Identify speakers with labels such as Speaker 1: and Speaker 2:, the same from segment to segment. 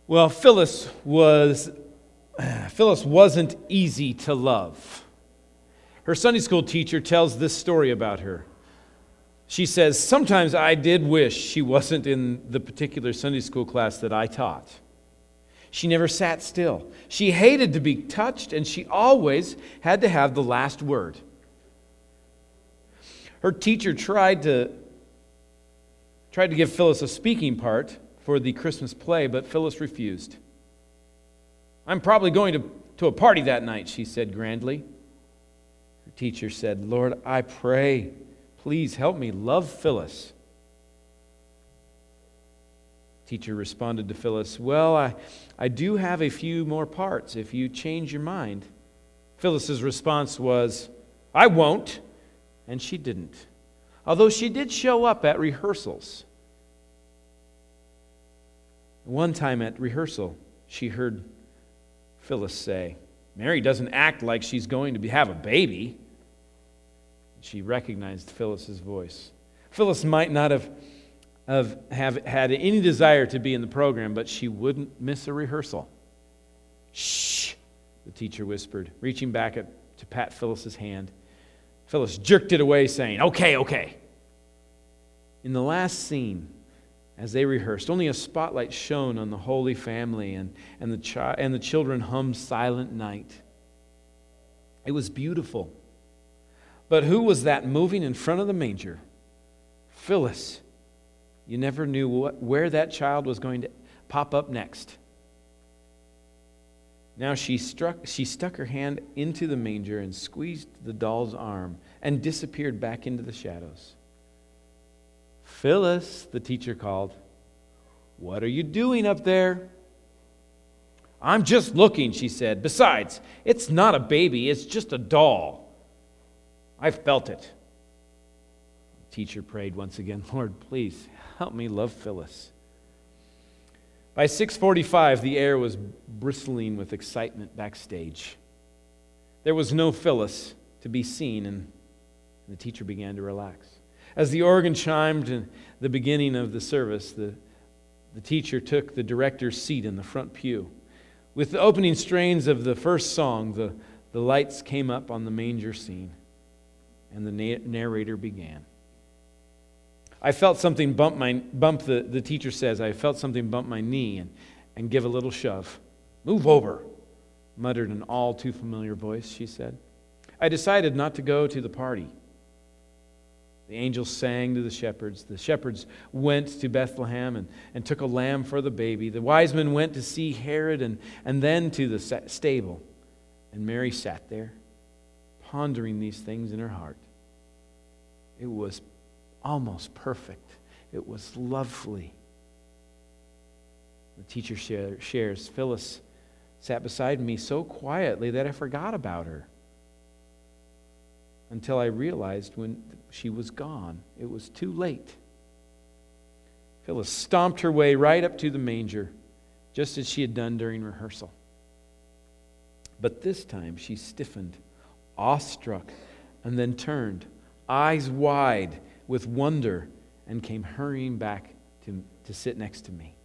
Speaker 1: Well, Phyllis wasn't easy to love. Her Sunday school teacher tells this story about her. She says, "Sometimes I did wish she wasn't in the particular Sunday school class that I taught. She never sat still. She hated to be touched, and she always had to have the last word." Her teacher tried to give Phyllis a speaking part for the Christmas play, but Phyllis refused. "I'm probably going to a party that night," she said grandly. Her teacher said, "Lord, I pray, please help me love Phyllis." Teacher responded to Phyllis, "Well, I do have a few more parts if you change your mind." Phyllis's response was, "I won't," and she didn't, although she did show up at rehearsals. One time at rehearsal, she heard Phyllis say, "Mary doesn't act like she's going to have a baby." She recognized Phyllis's voice. Phyllis might not have had any desire to be in the program, but she wouldn't miss a rehearsal. "Shh," the teacher whispered, reaching back to pat Phyllis's hand. Phyllis jerked it away, saying, Okay. In the last scene, as they rehearsed, only a spotlight shone on the Holy Family, and the children hummed Silent Night. It was beautiful. But who was that moving in front of the manger? Phyllis. You never knew where that child was going to pop up next. Now she stuck her hand into the manger and squeezed the doll's arm and disappeared back into the shadows. "Phyllis," the teacher called, "what are you doing up there?" "I'm just looking," she said. "Besides, it's not a baby, it's just a doll. I felt it." The teacher prayed once again, "Lord, please help me love Phyllis." By 6:45, the air was bristling with excitement backstage. There was no Phyllis to be seen, and the teacher began to relax. As the organ chimed in the beginning of the service, the teacher took the director's seat in the front pew. With the opening strains of the first song, the lights came up on the manger scene, and the narrator began. "I felt something the teacher says, I felt something bump my knee and give a little shove." "Move over," muttered an all too familiar voice, she said. "I decided not to go to the party." The angels sang to the shepherds. The shepherds went to Bethlehem and took a lamb for the baby. The wise men went to see Herod and then to the stable. And Mary sat there, pondering these things in her heart. It was almost perfect. It was lovely. The teacher shares, "Phyllis sat beside me so quietly that I forgot about her. Until I realized when she was gone, it was too late." Phyllis stomped her way right up to the manger, just as she had done during rehearsal. But this time she stiffened, awestruck, and then turned, eyes wide with wonder, and came hurrying back to sit next to me.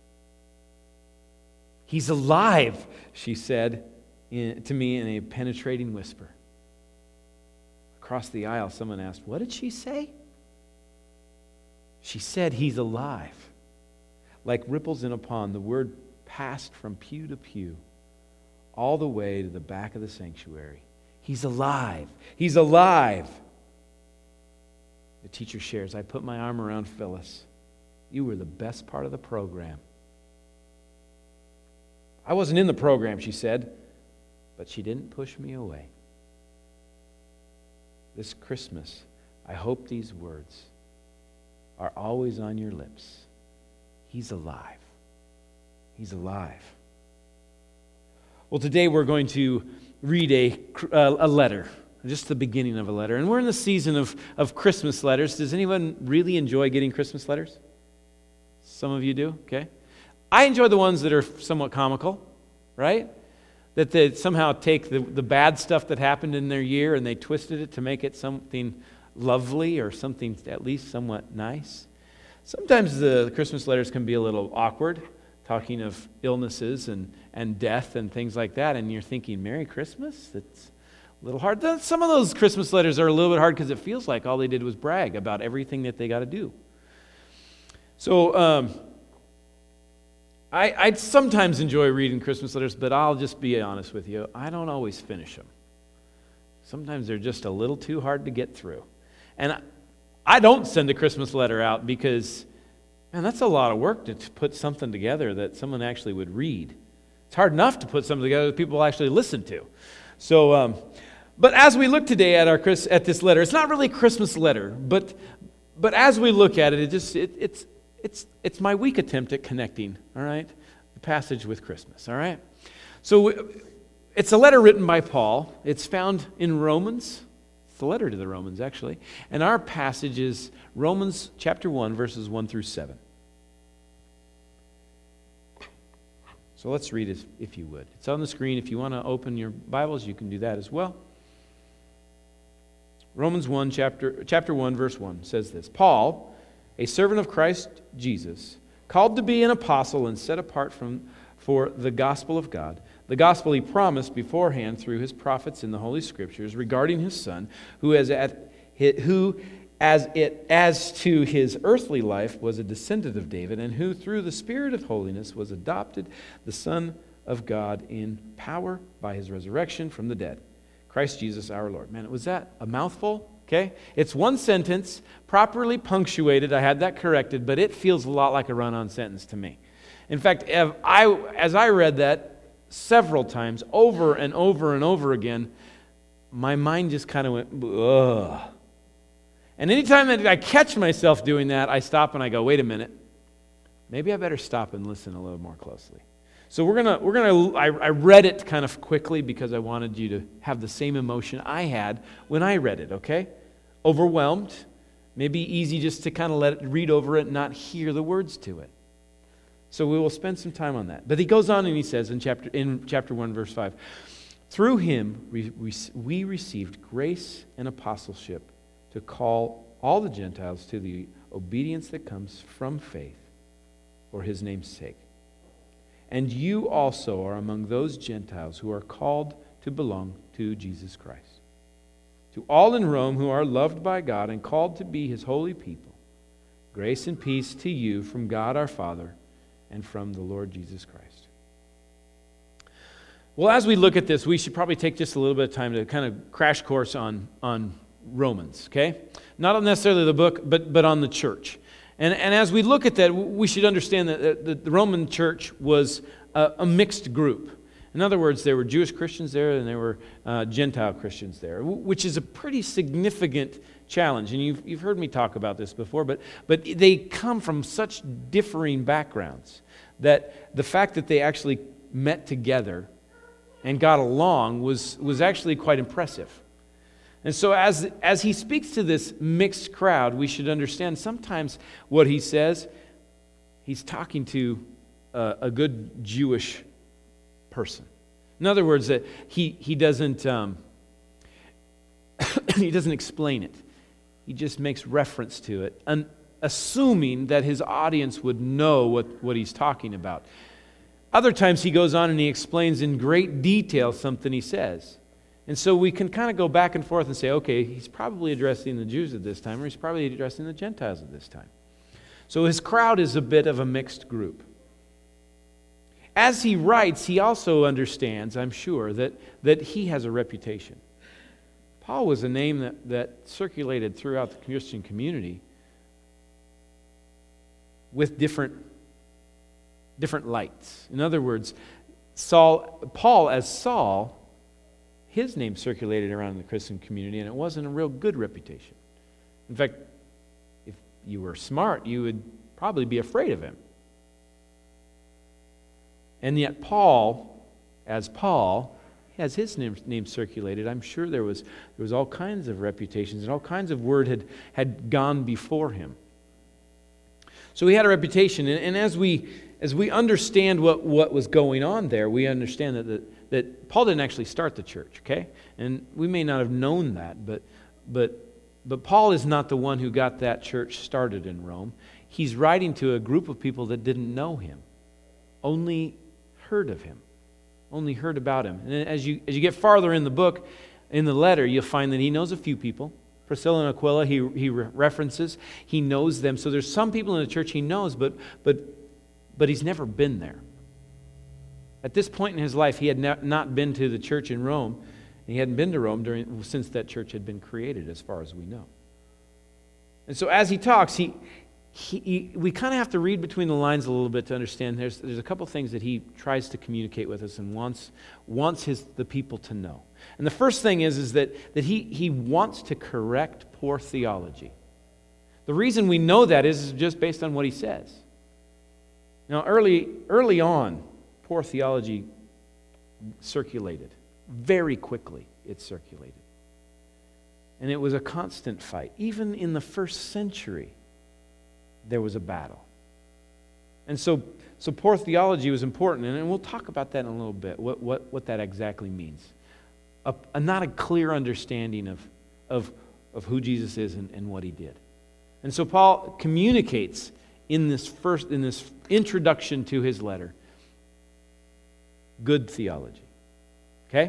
Speaker 1: "He's alive," she said to me in a penetrating whisper. Across the aisle, someone asked, "What did she say?" She said, "He's alive." Like ripples in a pond, the word passed from pew to pew, all the way to the back of the sanctuary. "He's alive! He's alive!" The teacher shares, "I put my arm around Phyllis. You were the best part of the program." "I wasn't in the program," she said, but she didn't push me away. This Christmas, I hope these words are always on your lips. He's alive. He's alive. Well, today we're going to read a letter, just the beginning of a letter. And we're in the season of Christmas letters. Does anyone really enjoy getting Christmas letters? Some of you do? Okay. I enjoy the ones that are somewhat comical, right? That they somehow take the bad stuff that happened in their year and they twisted it to make it something lovely or something at least somewhat nice. Sometimes the Christmas letters can be a little awkward. talking of illnesses and death and things like that, and you're thinking, Merry Christmas? That's a little hard. Some of those Christmas letters are a little bit hard because it feels like all they did was brag about everything that they got to do. So I sometimes enjoy reading Christmas letters, but I'll just be honest with you, I don't always finish them. Sometimes they're just a little too hard to get through. And I don't send a Christmas letter out because, man, that's a lot of work to put something together that someone actually would read. It's hard enough to put something together that people will actually listen to. So, but as we look today at this letter, it's not really a Christmas letter, but as we look at it, it's my weak attempt at connecting, all right, the passage with Christmas, all right? So it's a letter written by Paul. It's found in Romans. It's the letter to the Romans, actually. And our passage is Romans chapter 1, verses 1 through 7. So let's read it, if you would. It's on the screen. If you want to open your Bibles, you can do that as well. Romans 1, chapter 1, verse 1 says this. Paul, a servant of Christ Jesus, called to be an apostle and set apart for the gospel of God, the gospel he promised beforehand through his prophets in the Holy Scriptures regarding his Son, who as to his earthly life was a descendant of David, and who through the Spirit of holiness was adopted the Son of God in power by his resurrection from the dead, Christ Jesus our Lord. Man, was that a mouthful? Okay? It's one sentence, properly punctuated. I had that corrected, but it feels a lot like a run-on sentence to me. In fact, as I read that several times, over and over and over again, my mind just kind of went, ugh. And anytime that I catch myself doing that, I stop and I go, wait a minute. Maybe I better stop and listen a little more closely. So I read it kind of quickly because I wanted you to have the same emotion I had when I read it, okay? Overwhelmed, maybe easy just to kind of read over it and not hear the words to it. So we will spend some time on that. But he goes on and he says in chapter 1, verse 5, through him we received grace and apostleship to call all the Gentiles to the obedience that comes from faith for his name's sake. And you also are among those Gentiles who are called to belong to Jesus Christ. To all in Rome who are loved by God and called to be his holy people, grace and peace to you from God our Father and from the Lord Jesus Christ. Well, as we look at this, we should probably take just a little bit of time to kind of crash course on Romans, okay? Not necessarily the book, but on the church. And as we look at that, we should understand that the Roman church was a mixed group. In other words, there were Jewish Christians there and there were Gentile Christians there, which is a pretty significant challenge. And you've heard me talk about this before, but they come from such differing backgrounds that the fact that they actually met together and got along was actually quite impressive. And so as he speaks to this mixed crowd, we should understand sometimes what he says, he's talking to a good Jewish person. In other words, that he doesn't he doesn't explain it. He just makes reference to it, and assuming that his audience would know what he's talking about. Other times he goes on and he explains in great detail something he says. And so we can kind of go back and forth and say, okay, he's probably addressing the Jews at this time, or he's probably addressing the Gentiles at this time. So his crowd is a bit of a mixed group. As he writes, he also understands, I'm sure, that he has a reputation. Paul was a name that circulated throughout the Christian community with different lights. In other words, Paul as Saul, his name circulated around the Christian community, and it wasn't a real good reputation. In fact, if you were smart, you would probably be afraid of him. And yet Paul, as Paul, has his name circulated. I'm sure there was all kinds of reputations and all kinds of word had gone before him. So he had a reputation, and as we understand what was going on there, we understand that Paul didn't actually start the church, okay? And we may not have known that, but Paul is not the one who got that church started in Rome. He's writing to a group of people that didn't know him. only heard of him, only heard about him. And as you get farther in the book, in the letter, you'll find that he knows a few people. Priscilla and Aquila, he references. He knows them. So there's some people in the church he knows, but he's never been there. At this point in his life, he had not been to the church in Rome. He hadn't been to Rome since that church had been created, as far as we know. And so as he talks, we kind of have to read between the lines a little bit to understand there's a couple things that he tries to communicate with us and wants the people to know. And the first thing is that he wants to correct poor theology. The reason we know that is just based on what he says. Now, early on, poor theology circulated. Very quickly it circulated. And it was a constant fight. Even in the first century, there was a battle. And so poor theology was important, and we'll talk about that in a little bit, what that exactly means. Not a clear understanding of who Jesus is and what he did. And so Paul communicates in this introduction to his letter good theology. Okay?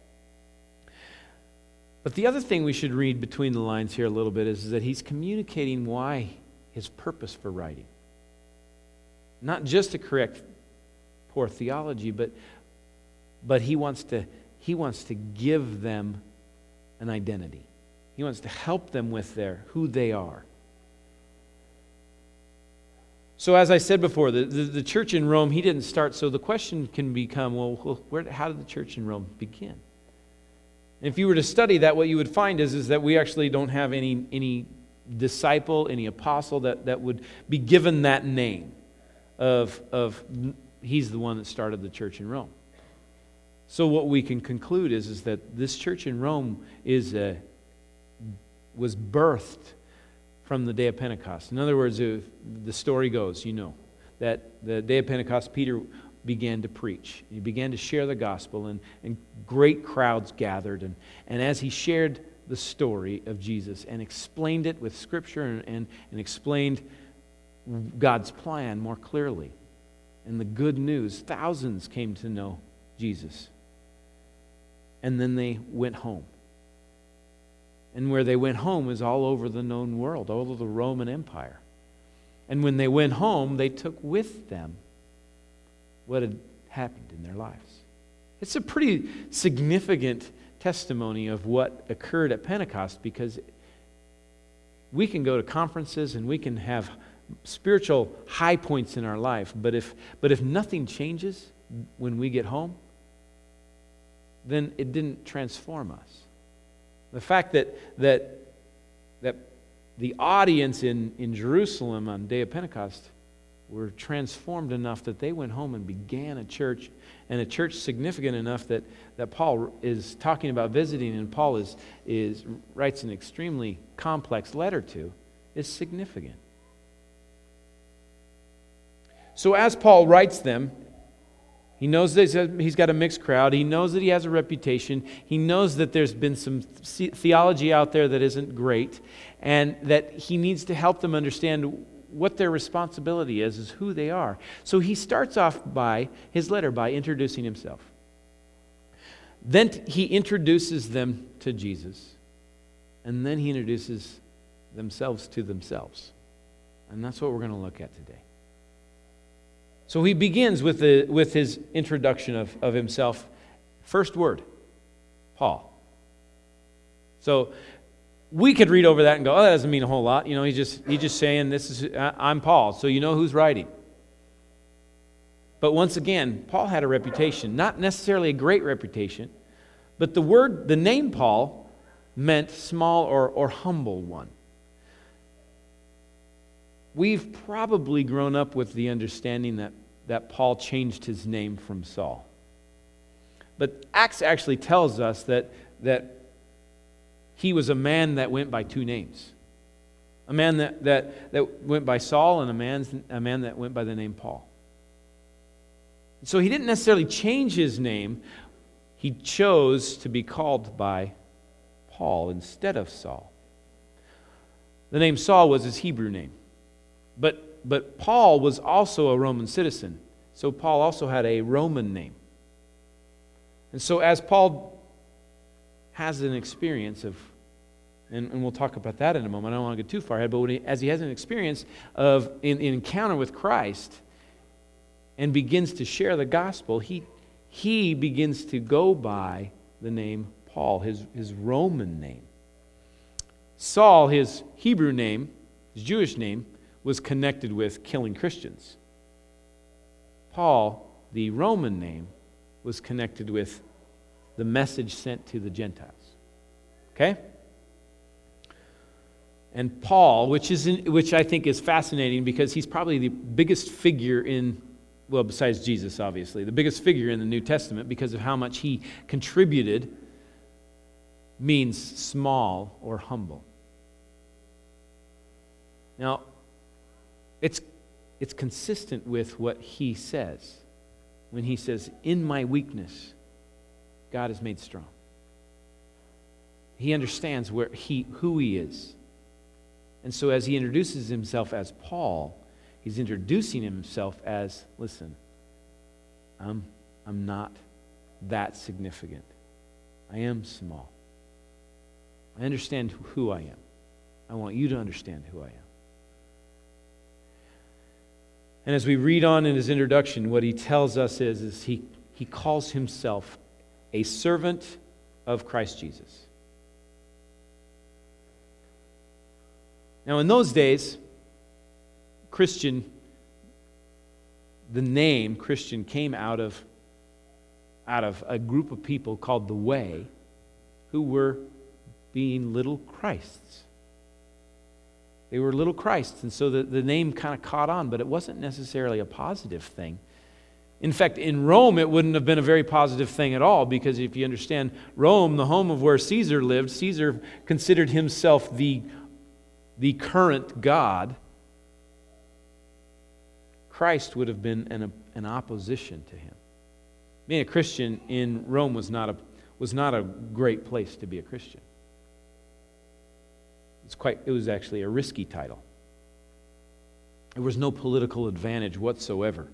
Speaker 1: But the other thing we should read between the lines here a little bit is that he's communicating why his purpose for writing. Not just to correct poor theology, but he wants to give them an identity. He wants to help them with who they are. So as I said before, the church in Rome, he didn't start, so the question can become, well, how did the church in Rome begin? And if you were to study that, what you would find is that we actually don't have any disciple, any apostle that would be given that name of he's the one that started the church in Rome. So what we can conclude is that this church in Rome was birthed from the day of Pentecost. In other words, the story goes, that the day of Pentecost, Peter began to preach. He began to share the gospel, and great crowds gathered. And as he shared the story of Jesus and explained it with Scripture and explained God's plan more clearly, and the good news, thousands came to know Jesus. And then they went home. And where they went home is all over the known world, all over the Roman Empire. And when they went home, they took with them what had happened in their lives. It's a pretty significant testimony of what occurred at Pentecost, because we can go to conferences and we can have spiritual high points in our life, but if nothing changes when we get home, then it didn't transform us. The fact that the audience in Jerusalem on the day of Pentecost were transformed enough that they went home and began a church, and a church significant enough that Paul is talking about visiting, and Paul writes an extremely complex letter to, is significant. So as Paul writes them, he knows that he's got a mixed crowd. He knows that he has a reputation. He knows that there's been some theology out there that isn't great, and that he needs to help them understand what their responsibility is who they are. So he starts off his letter by introducing himself. Then he introduces them to Jesus, and then he introduces themselves to themselves. And that's what we're going to look at today. So he begins with his introduction of himself. First word, Paul. So we could read over that and go, oh, that doesn't mean a whole lot. He's just saying, I'm Paul, so you know who's writing. But once again, Paul had a reputation, not necessarily a great reputation, but the name Paul meant small or humble one. We've probably grown up with the understanding that Paul changed his name from Saul. But Acts actually tells us that he was a man that went by two names. A man that went by Saul, and a man that went by the name Paul. So he didn't necessarily change his name. He chose to be called by Paul instead of Saul. The name Saul was his Hebrew name. But Paul was also a Roman citizen. So Paul also had a Roman name. And so as Paul has an experience of, and we'll talk about that in a moment, I don't want to get too far ahead, but as he has an experience of an encounter with Christ and begins to share the gospel, he begins to go by the name Paul, his Roman name. Saul, his Hebrew name, his Jewish name, was connected with killing Christians. Paul, the Roman name, was connected with the message sent to the Gentiles. Okay? And Paul, which I think is fascinating because he's probably the biggest figure in, well, besides Jesus, obviously, the biggest figure in the New Testament because of how much he contributed, means small or humble. Now, it's consistent with what he says when he says, "In my weakness, God is made strong." He understands who he is. And so as he introduces himself as Paul, he's introducing himself as, listen, I'm not that significant. I am small. I understand who I am. I want you to understand who I am. And as we read on in his introduction, what he tells us is he calls himself a servant of Christ Jesus. Now, in those days, the name Christian came out of a group of people called the Way, who were being little Christs. They were little Christs, and so the name kind of caught on, but it wasn't necessarily a positive thing. In fact, in Rome, it wouldn't have been a very positive thing at all, because if you understand Rome, the home of where Caesar lived, Caesar considered himself the current God. Christ would have been an opposition to him. Being a Christian in Rome was not a great place to be a Christian. It was actually a risky title. There was no political advantage whatsoever.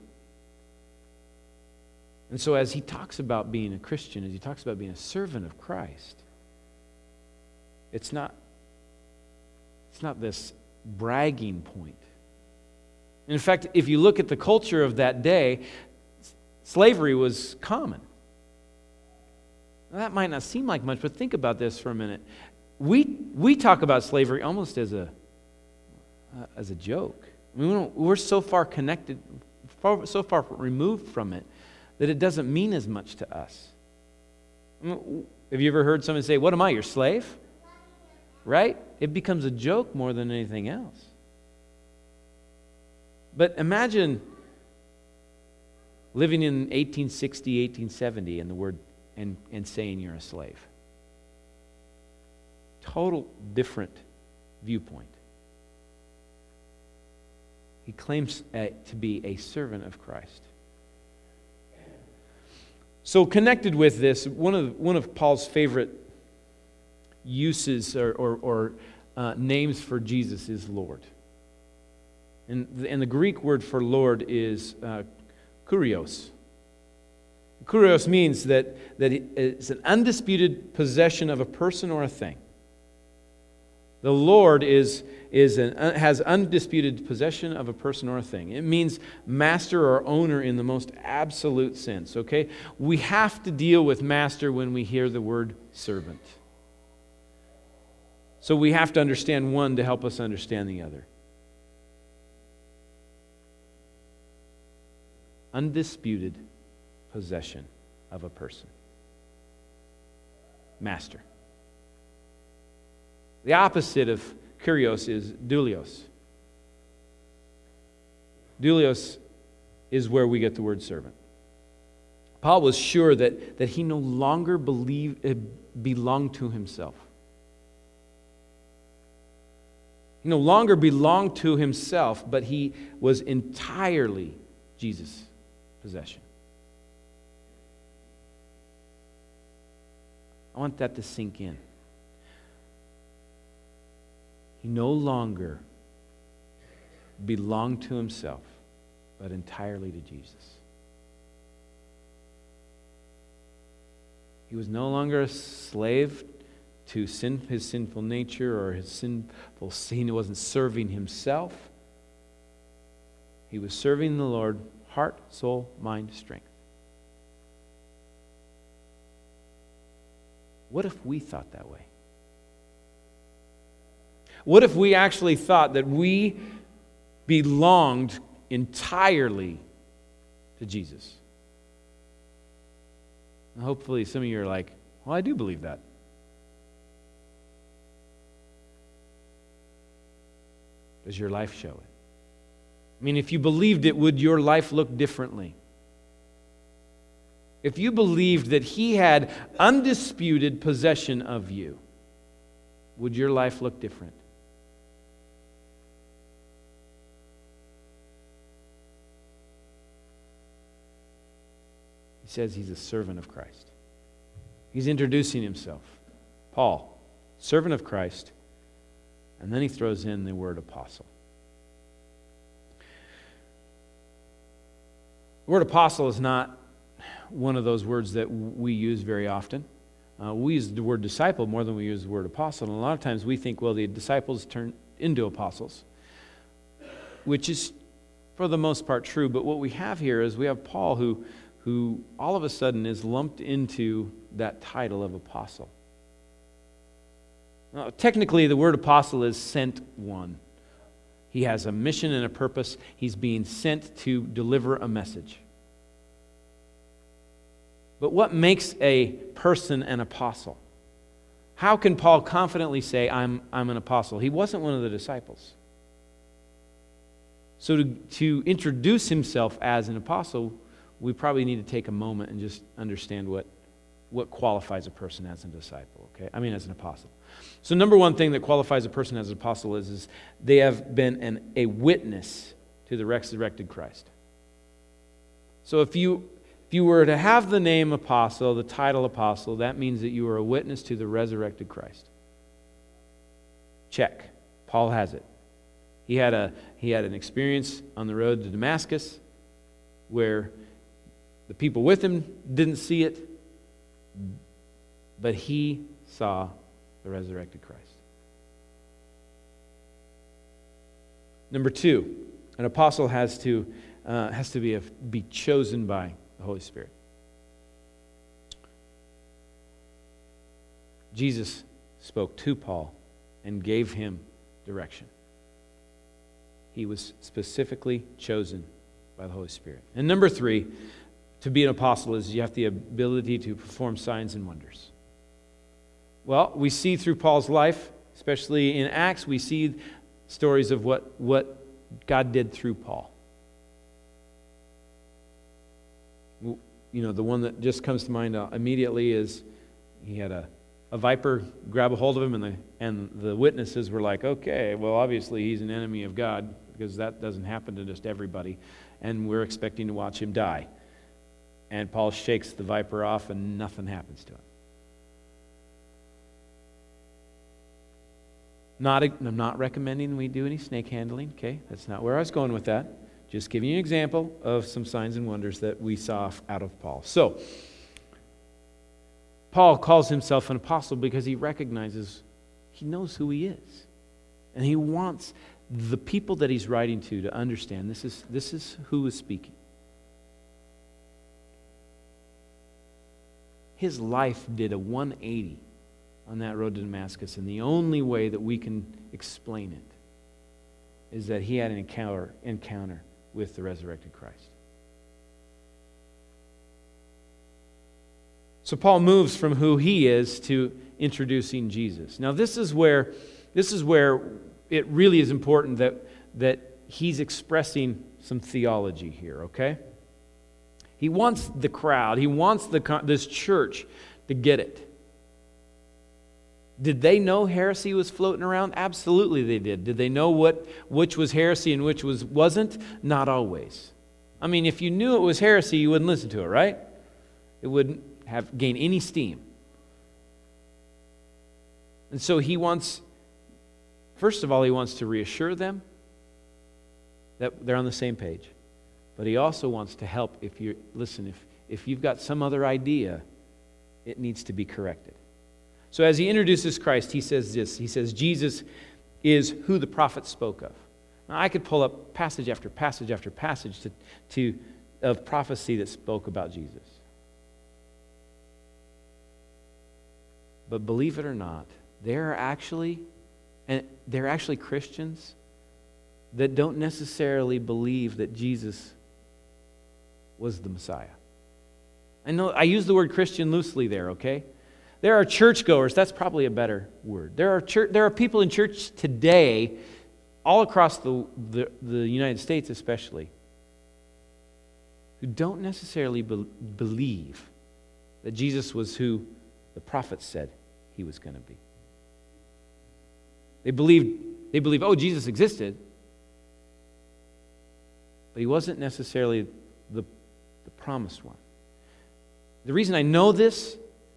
Speaker 1: And so as he talks about being a Christian, as he talks about being a servant of Christ, it's not this bragging point. In fact, if you look at the culture of that day, slavery was common. Now, that might not seem like much, but think about this for a minute. We talk about slavery almost as a joke. I mean, we're so far connected, so far removed from it, that it doesn't mean as much to us. I mean, have you ever heard someone say, "What am I, your slave?" Right? It becomes a joke more than anything else. But imagine living in 1860, 1870 and saying you're a slave. Total different viewpoint. He claims to be a servant of Christ. So connected with this, one of Paul's favorite uses or names for Jesus is Lord. And the Greek word for Lord is kurios. Kurios means that it's an undisputed possession of a person or a thing. The Lord has undisputed possession of a person or a thing. It means master or owner in the most absolute sense, okay? We have to deal with master when we hear the word servant. So we have to understand one to help us understand the other. Undisputed possession of a person. Master. The opposite of kurios is doulios. Doulios is where we get the word servant. Paul was sure that he no longer belonged to himself. He no longer belonged to himself, but he was entirely Jesus' possession. I want that to sink in. He no longer belonged to himself, but entirely to Jesus. He was no longer a slave to his sinful nature or his sinful sin. He wasn't serving himself. He was serving the Lord, heart, soul, mind, strength. What if we thought that way? What if we actually thought that we belonged entirely to Jesus? And hopefully some of you are like, well, I do believe that. Does your life show it? I mean, if you believed it, would your life look differently? If you believed that He had undisputed possession of you, would your life look different? He says he's a servant of Christ. He's introducing himself. Paul, servant of Christ, and then he throws in the word apostle. The word apostle is not one of those words that we use very often. We use the word disciple more than we use the word apostle. And a lot of times we think, well, the disciples turn into apostles, which is for the most part true. But what we have here is we have Paul who all of a sudden is lumped into that title of apostle. Now, technically, the word apostle is sent one. He has a mission and a purpose. He's being sent to deliver a message. But what makes a person an apostle? How can Paul confidently say, I'm an apostle? He wasn't one of the disciples. So to introduce himself as an apostle, we probably need to take a moment and just understand what qualifies a person as a disciple, okay? As an apostle. So number one thing that qualifies a person as an apostle is they have been a witness to the resurrected Christ. So if you were to have the name apostle, the title apostle, that means that you are a witness to the resurrected Christ. Check. Paul has it. He had an experience on the road to Damascus where the people with him didn't see it, but he saw the resurrected Christ. Number two, an apostle has to be chosen by the Holy Spirit. Jesus spoke to Paul and gave him direction. He was specifically chosen by the Holy Spirit. And number three, to be an apostle is you have the ability to perform signs and wonders. Well, we see through Paul's life, especially in Acts, we see stories of what God did through Paul. The one that just comes to mind immediately is he had a viper grab a hold of him, and the witnesses were like, okay, well, obviously he's an enemy of God, because that doesn't happen to just everybody, and we're expecting to watch him die. And Paul shakes the viper off, and nothing happens to him. I'm not recommending we do any snake handling, okay? That's not where I was going with that. Just giving you an example of some signs and wonders that we saw out of Paul. So, Paul calls himself an apostle because he recognizes, he knows who he is. And he wants the people that he's writing to understand this is who is speaking. His life did a 180 on that road to Damascus, and the only way that we can explain it is that he had an encounter with the resurrected Christ. So Paul moves from who he is to introducing Jesus. Now this is where it really is important that he's expressing some theology here, okay? He wants the crowd, he wants this church to get it. Did they know heresy was floating around? Absolutely they did. Did they know which was heresy and which wasn't? Not always. If you knew it was heresy, you wouldn't listen to it, right? It wouldn't have gained any steam. And so he wants, first of all, he wants to reassure them that they're on the same page. But he also wants to help if you've got some other idea, it needs to be corrected. So as he introduces Christ, he says this. He says, Jesus is who the prophets spoke of. Now, I could pull up passage after passage after passage of prophecy that spoke about Jesus. But believe it or not, there are actually Christians that don't necessarily believe that Jesus was the Messiah. I know I use the word Christian loosely there, okay? There are churchgoers, that's probably a better word. There are people in church today, all across the United States especially, who don't necessarily believe that Jesus was who the prophets said he was going to be. They believe, oh, Jesus existed, but he wasn't necessarily the promised one. The reason I know this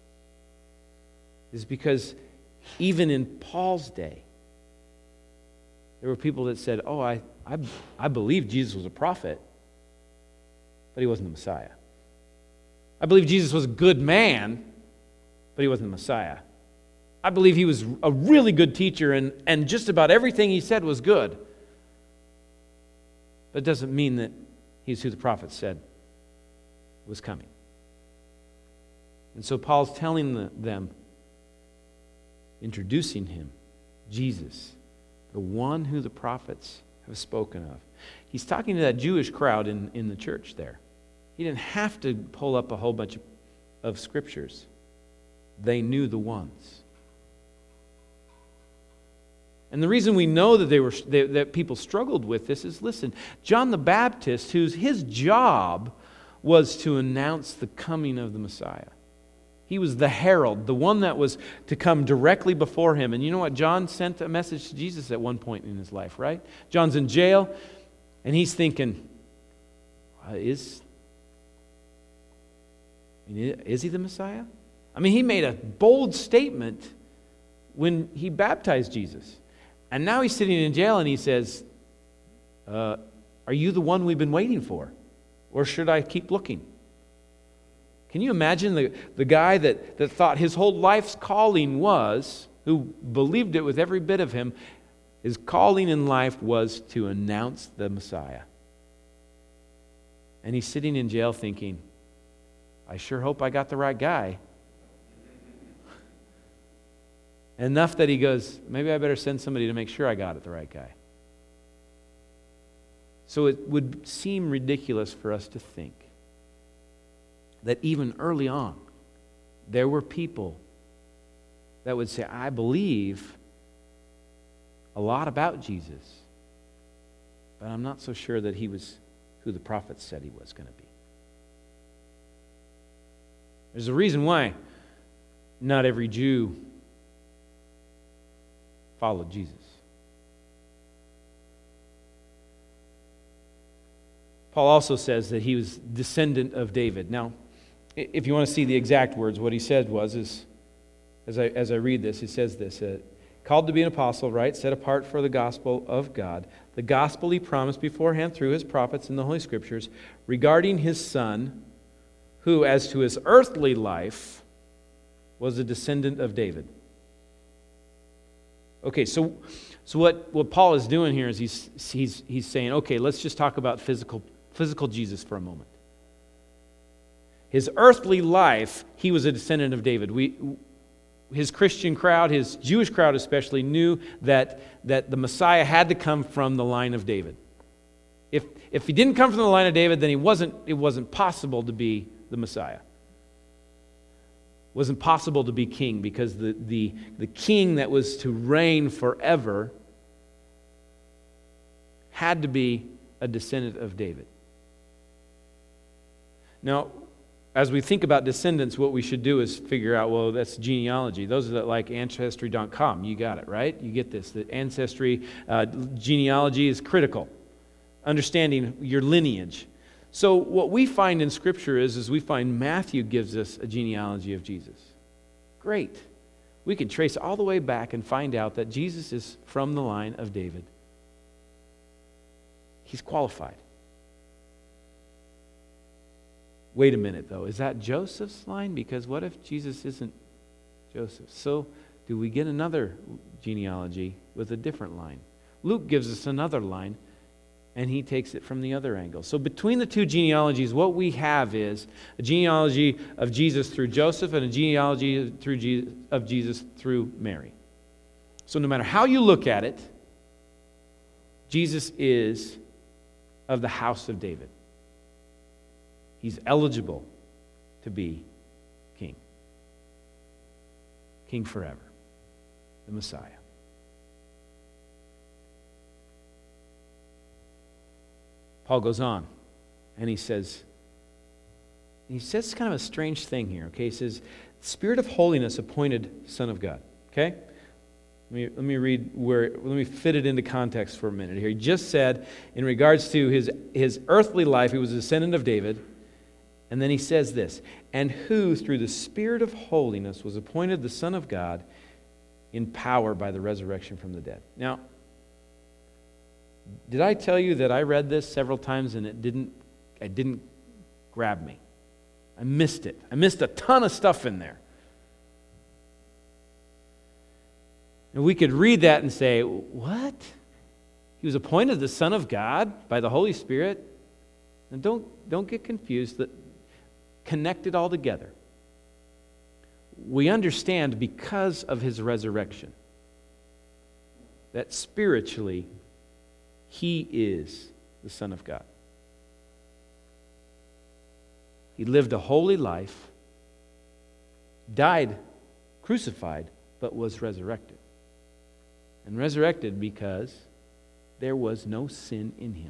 Speaker 1: is because even in Paul's day, there were people that said, oh, I believe Jesus was a prophet, but he wasn't the Messiah. I believe Jesus was a good man, but he wasn't the Messiah. I believe he was a really good teacher, and just about everything he said was good. But it doesn't mean that he's who the prophet said was coming. And so Paul's telling them, introducing him, Jesus, the one who the prophets have spoken of. He's talking to that Jewish crowd in the church there. He didn't have to pull up a whole bunch of scriptures. They knew the ones. And the reason we know that that people struggled with this is, listen, John the Baptist, his job was to announce the coming of the Messiah. He was the herald, the one that was to come directly before him. And you know what? John sent a message to Jesus at one point in his life, right? John's in jail, and he's thinking, is he the Messiah? I mean, he made a bold statement when he baptized Jesus. And now he's sitting in jail and he says, are you the one we've been waiting for? Or should I keep looking? Can you imagine the guy that thought his whole life's calling was, who believed it with every bit of him, his calling in life was to announce the Messiah. And he's sitting in jail thinking, I sure hope I got the right guy. Enough that he goes, maybe I better send somebody to make sure I got it the right guy. So it would seem ridiculous for us to think that even early on, there were people that would say, I believe a lot about Jesus, but I'm not so sure that he was who the prophets said he was going to be. There's a reason why not every Jew followed Jesus. Paul also says that he was descendant of David. Now, if you want to see the exact words, what he said was, as I read this, he says this, called to be an apostle, right, set apart for the gospel of God, the gospel he promised beforehand through his prophets in the Holy Scriptures, regarding his Son, who, as to his earthly life, was a descendant of David. Okay, so what Paul is doing here is he's saying, okay, let's just talk about physical Jesus for a moment. His earthly life, he was a descendant of David. His Christian crowd, his Jewish crowd especially, knew that the Messiah had to come from the line of David. If he didn't come from the line of David, then it wasn't possible to be the Messiah. It wasn't possible to be king, because the king that was to reign forever had to be a descendant of David. Now, as we think about descendants, what we should do is figure out, well, that's genealogy. Those that like Ancestry.com, you got it, right? You get this. The Ancestry genealogy is critical. Understanding your lineage. So what we find in Scripture is we find Matthew gives us a genealogy of Jesus. Great. We can trace all the way back and find out that Jesus is from the line of David. He's qualified. Wait a minute, though. Is that Joseph's line? Because what if Jesus isn't Joseph? So do we get another genealogy with a different line? Luke gives us another line, and he takes it from the other angle. So between the two genealogies, what we have is a genealogy of Jesus through Joseph and a genealogy of Jesus through Mary. So no matter how you look at it, Jesus is of the house of David. He's eligible to be king. King forever. The Messiah. Paul goes on, and he says kind of a strange thing here, okay? He says, Spirit of holiness appointed Son of God, okay? Let me fit it into context for a minute here. He just said, in regards to his earthly life, he was a descendant of David, and then he says this, and who through the Spirit of holiness was appointed the Son of God in power by the resurrection from the dead. Now, did I tell you that I read this several times and it didn't grab me? I missed it. I missed a ton of stuff in there. And we could read that and say, what? He was appointed the Son of God by the Holy Spirit? And don't get confused. Connect it all together. We understand because of his resurrection that spiritually he is the Son of God. He lived a holy life, died crucified, but was resurrected. And resurrected because there was no sin in him.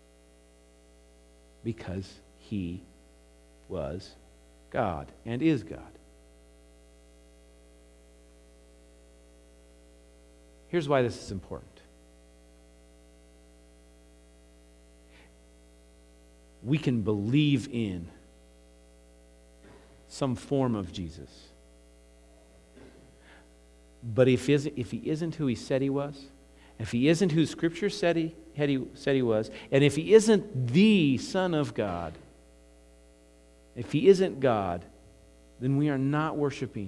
Speaker 1: Because he was God and is God. Here's why this is important. We can believe in some form of Jesus. But if he isn't who he said he was, if he isn't who Scripture said he was, and if he isn't the Son of God, if he isn't God, then we are not worshiping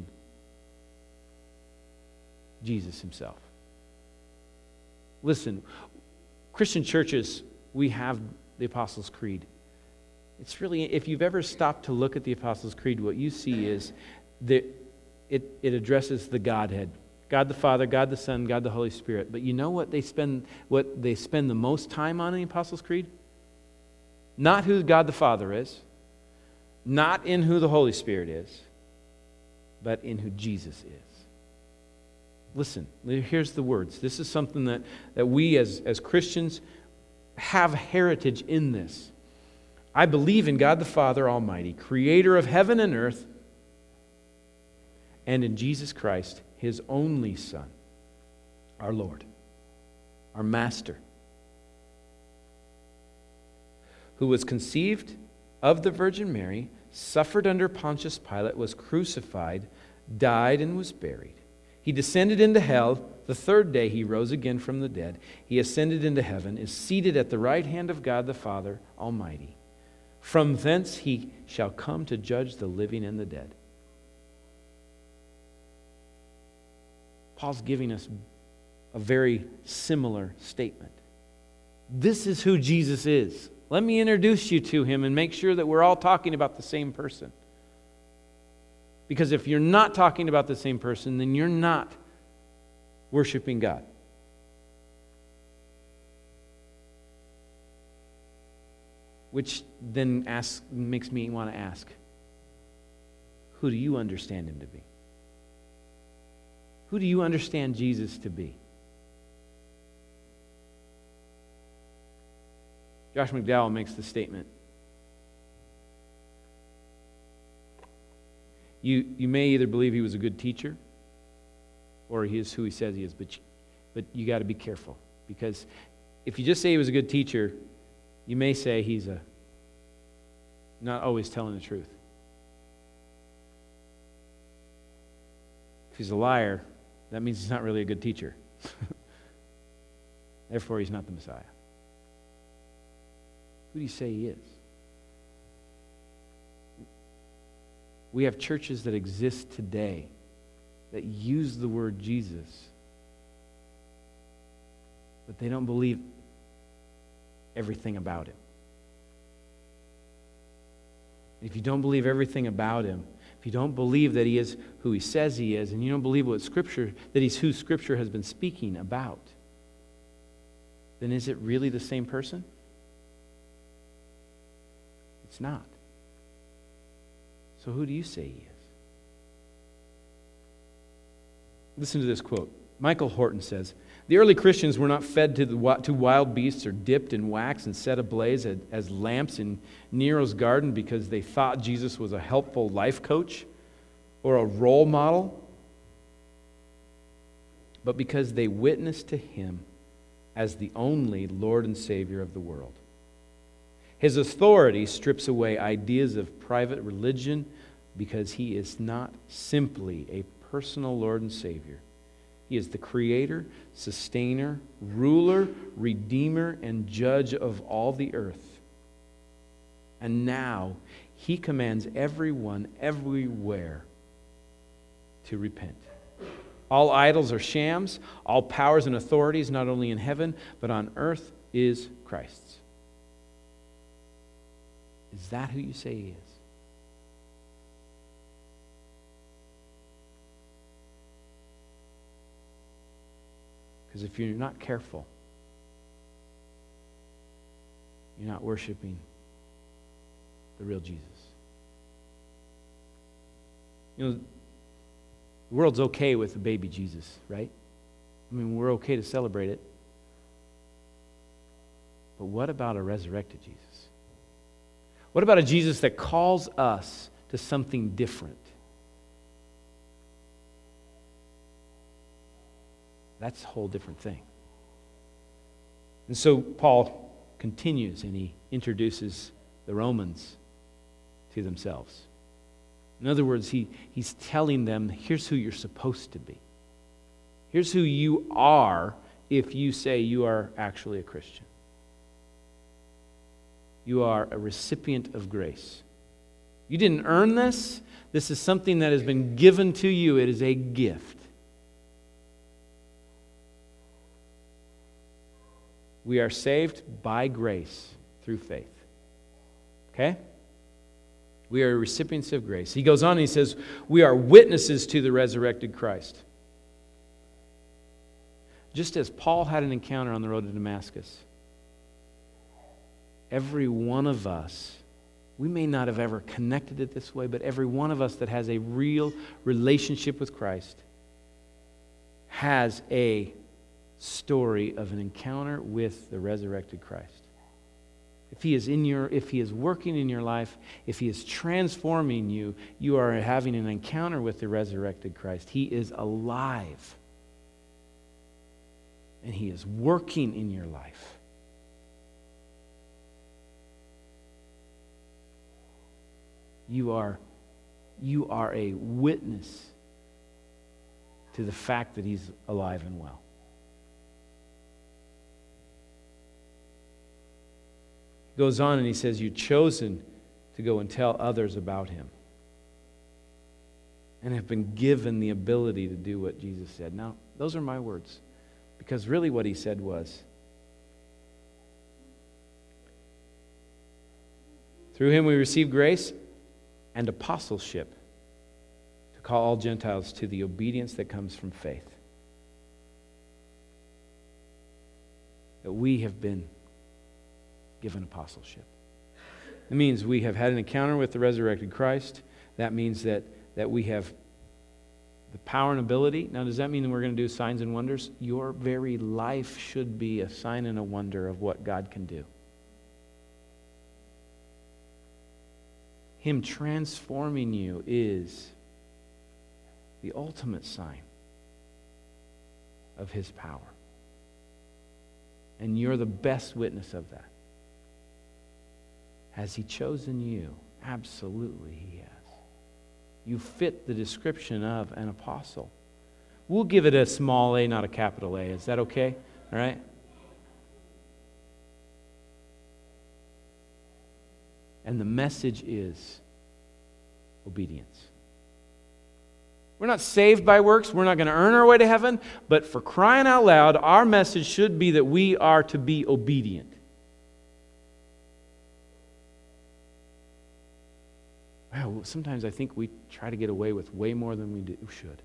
Speaker 1: Jesus himself. Listen, Christian churches, we have the Apostles' Creed. It's really, if you've ever stopped to look at the Apostles' Creed, what you see is that it addresses the Godhead. God the Father, God the Son, God the Holy Spirit. But you know what they spend the most time on in the Apostles' Creed? Not who God the Father is, not in who the Holy Spirit is, but in who Jesus is. Listen, here's the words. This is something that we as Christians have heritage in this. I believe in God the Father Almighty, creator of heaven and earth, and in Jesus Christ, his only Son, our Lord, our Master, who was conceived of the Virgin Mary, suffered under Pontius Pilate, was crucified, died, and was buried. He descended into hell. The third day he rose again from the dead. He ascended into heaven, is seated at the right hand of God the Father Almighty. From thence he shall come to judge the living and the dead. Paul's giving us a very similar statement. This is who Jesus is. Let me introduce you to him and make sure that we're all talking about the same person. Because if you're not talking about the same person, then you're not worshiping God. Which then makes me want to ask, who do you understand him to be? Who do you understand Jesus to be? Josh McDowell makes the statement. You may either believe he was a good teacher or he is who he says he is, but you got to be careful. Because if you just say he was a good teacher, you may say he's not always telling the truth. If he's a liar, that means he's not really a good teacher. Therefore, he's not the Messiah. Who do you say he is? We have churches that exist today that use the word Jesus, but they don't believe everything about him. If you don't believe everything about him, if you don't believe that he is who he says he is, and you don't believe what Scripture, that he's who Scripture has been speaking about, then is it really the same person? It's not. So who do you say he is? Listen to this quote. Michael Horton says, "The early Christians were not fed to wild beasts or dipped in wax and set ablaze as lamps in Nero's garden because they thought Jesus was a helpful life coach or a role model, but because they witnessed to him as the only Lord and Savior of the world. His authority strips away ideas of private religion because he is not simply a personal Lord and Savior. He is the creator, sustainer, ruler, redeemer, and judge of all the earth. And now he commands everyone everywhere to repent. All idols are shams. All powers and authorities, not only in heaven, but on earth, is Christ's." Is that who you say he is? Because if you're not careful, you're not worshiping the real Jesus. You know, the world's okay with the baby Jesus, right? I mean, we're okay to celebrate it. But what about a resurrected Jesus? What about a Jesus that calls us to something different? That's a whole different thing. And so Paul continues and he introduces the Romans to themselves. In other words, he's telling them, here's who you're supposed to be. Here's who you are if you say you are actually a Christian. You are a recipient of grace. You didn't earn this. This is something that has been given to you. It is a gift. We are saved by grace through faith. Okay? We are recipients of grace. He goes on and he says, we are witnesses to the resurrected Christ. Just as Paul had an encounter on the road to Damascus, every one of us, we may not have ever connected it this way, but every one of us that has a real relationship with Christ has a story of an encounter with the resurrected Christ. If he is working in your life, if he is transforming you, you are having an encounter with the resurrected Christ. He is alive. And he is working in your life. You are a witness to the fact that he's alive and well. He goes on and he says, you're chosen to go and tell others about him and have been given the ability to do what Jesus said. Now, those are my words, because really what he said was, through him we receive grace and apostleship to call all Gentiles to the obedience that comes from faith. That we have been given apostleship. It means we have had an encounter with the resurrected Christ. That means that we have the power and ability. Now, does that mean that we're going to do signs and wonders? Your very life should be a sign and a wonder of what God can do. Him transforming you is the ultimate sign of his power. And you're the best witness of that. Has he chosen you? Absolutely he has. You fit the description of an apostle. We'll give it a small a, not a capital A. Is that okay? All right? And the message is obedience. We're not saved by works. We're not going to earn our way to heaven. But for crying out loud, our message should be that we are to be obedient. Wow, sometimes I think we try to get away with way more than we should.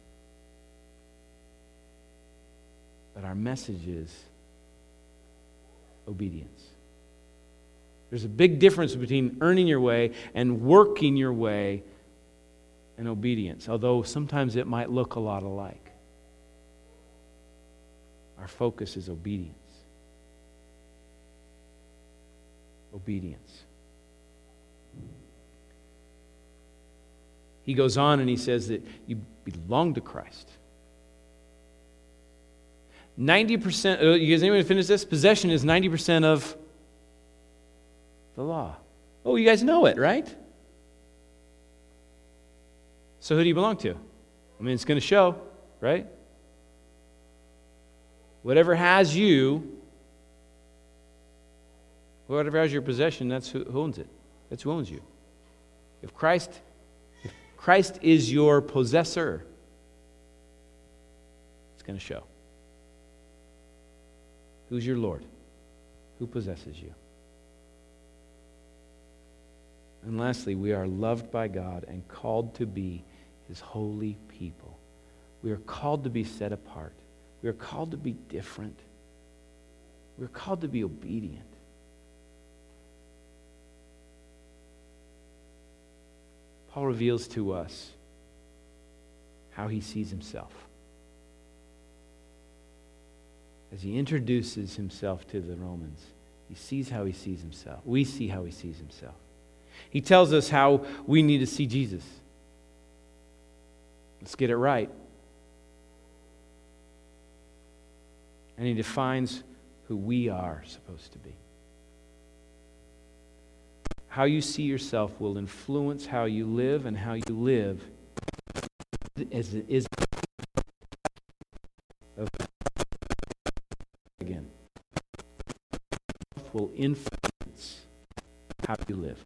Speaker 1: But our message is obedience. There's a big difference between earning your way and working your way in obedience, although sometimes it might look a lot alike. Our focus is obedience. Obedience. He goes on and he says that you belong to Christ. 90%, you guys, anyone finish this? Possession is 90% of the law. Oh, you guys know it, right? So who do you belong to? I mean, it's going to show, right? Whatever has you, whatever has your possession, that's who owns it. That's who owns you. If Christ is your possessor, it's going to show. Who's your Lord? Who possesses you? And lastly, we are loved by God and called to be His holy people. We are called to be set apart. We are called to be different. We are called to be obedient. Paul reveals to us how he sees himself. As he introduces himself to the Romans, he sees how he sees himself. We see how he sees himself. He tells us how we need to see Jesus. Let's get it right. And he defines who we are supposed to be. How you see yourself will influence how you live, and how you live as it is again. Will influence how you live.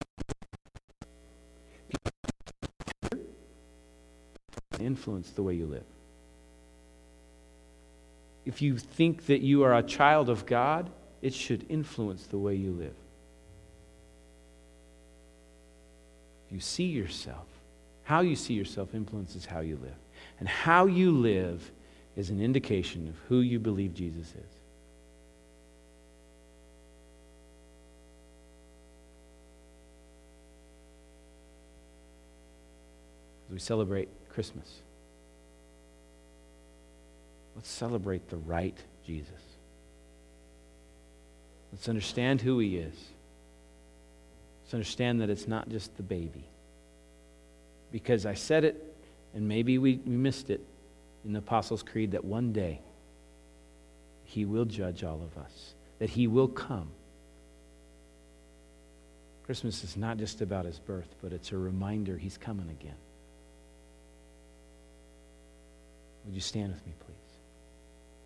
Speaker 1: Influence the way you live. If you think that you are a child of God, it should influence the way you live. If you see yourself, how you see yourself influences how you live. And how you live is an indication of who you believe Jesus is. As we celebrate Christmas, let's celebrate the right Jesus. Let's understand who He is. Let's understand that it's not just the baby. Because I said it, and maybe we missed it in the Apostles' Creed, that one day He will judge all of us, that He will come. Christmas is not just about His birth, but it's a reminder He's coming again. Would you stand with me, please?